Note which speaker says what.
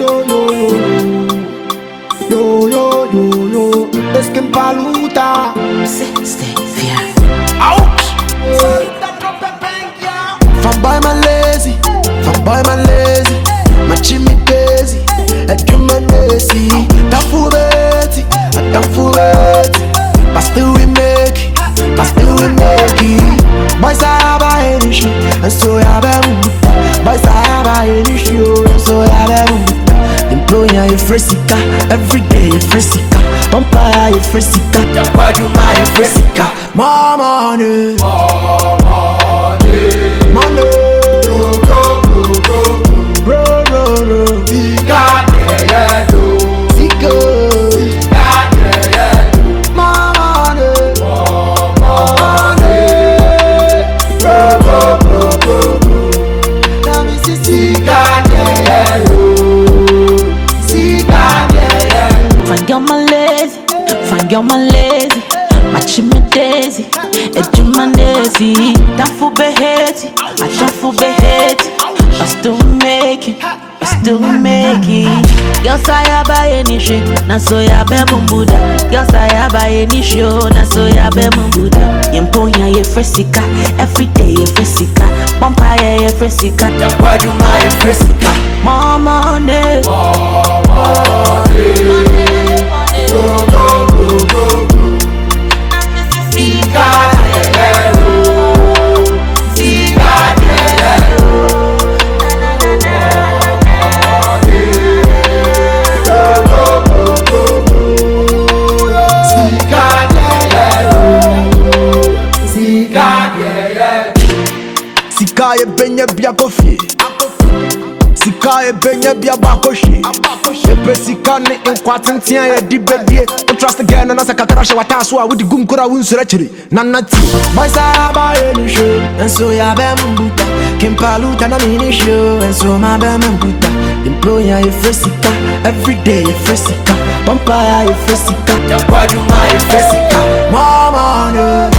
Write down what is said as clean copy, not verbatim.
Speaker 1: Yo, yo, yo, yo, es que empaluta.
Speaker 2: Stay fear.
Speaker 1: Ouch! Fanboy man lazy, fanboy man lazy. My chimney daisy, a human lazy. Tafu beti, a tafu beti. But still we make it, but still we make it. Boys I have any issue, and so I have a boys I have any issue, and so I have a employer you fresica, every day you fresica. Vampire you fresica, Wajuma you fresica. More money, money. Bro, Zika, yeah, Zika, money, let me see Zika, yeah, Zika, yeah.
Speaker 2: Find your man lazy, find your man lazy. Match me daisy, it's your man daisy. Don't for beheti, I don't for beheti. I still make it, I still make it. Girls I have buy any shit, na so ya be mumbuda. Girls I have buy any show, na so ya be mumbuda. Yemponya ye fresica, every day ye fresica. Vampire ye fresica,
Speaker 1: Wajuma ye fresica.
Speaker 2: more money,
Speaker 1: Sika ye benye bia kofi, sika ye benye bia bakoshi. Epe sika ni inkwatintia ye di bedie. Don't trust again and as a kakarasha wataswa with the gum kura wunsurachiri. Nanati, boys I buy any show, and so ya bembuta. Kimpaluta na mini show, and so my bembuta. Employer ye fresica, every day ye fresica. Vampire ye fresica, Wajuma ye fresica. More money.